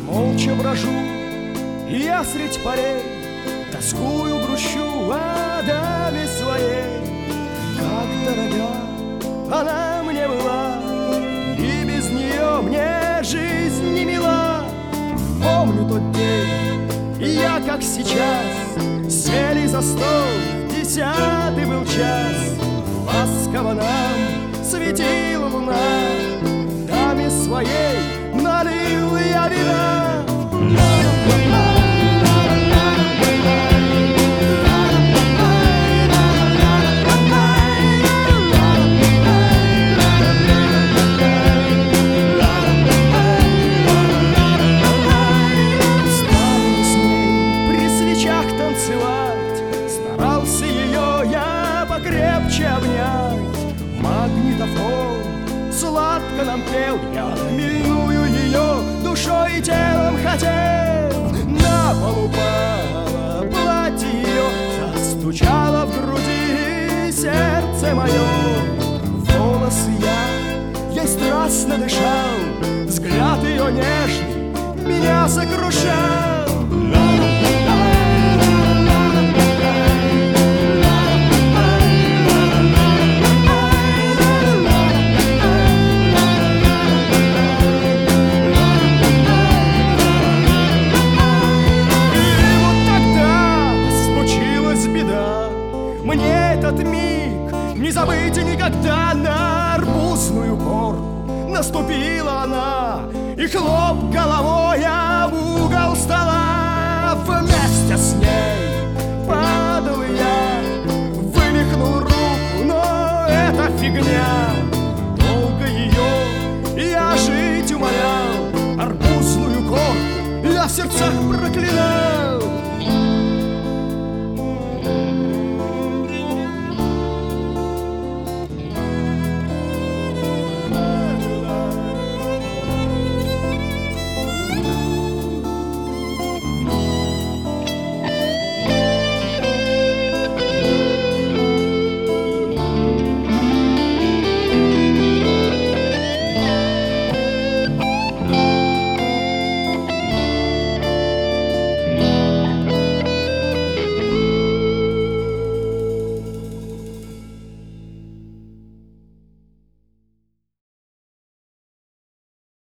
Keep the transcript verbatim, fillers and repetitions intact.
молча брожу, и я средь полей тоскую, грущу о даме своей. Как дорога она мне была, и без нее мне жизнь не мила. Помню тот день, и я, как сейчас, сели за стол, десятый был час. Ласково нам светила луна, даме своей налил я вина. Старался ее я покрепче обнять. Магнитофон сладко нам пел, я милую ее душой и телом хотел. На пол упало платье ее, застучало в груди сердце мое. Волосы я, ей страстно дышал, взгляд ее нежный меня сокрушал. Мне этот миг не забыть никогда. На арбузную горку наступила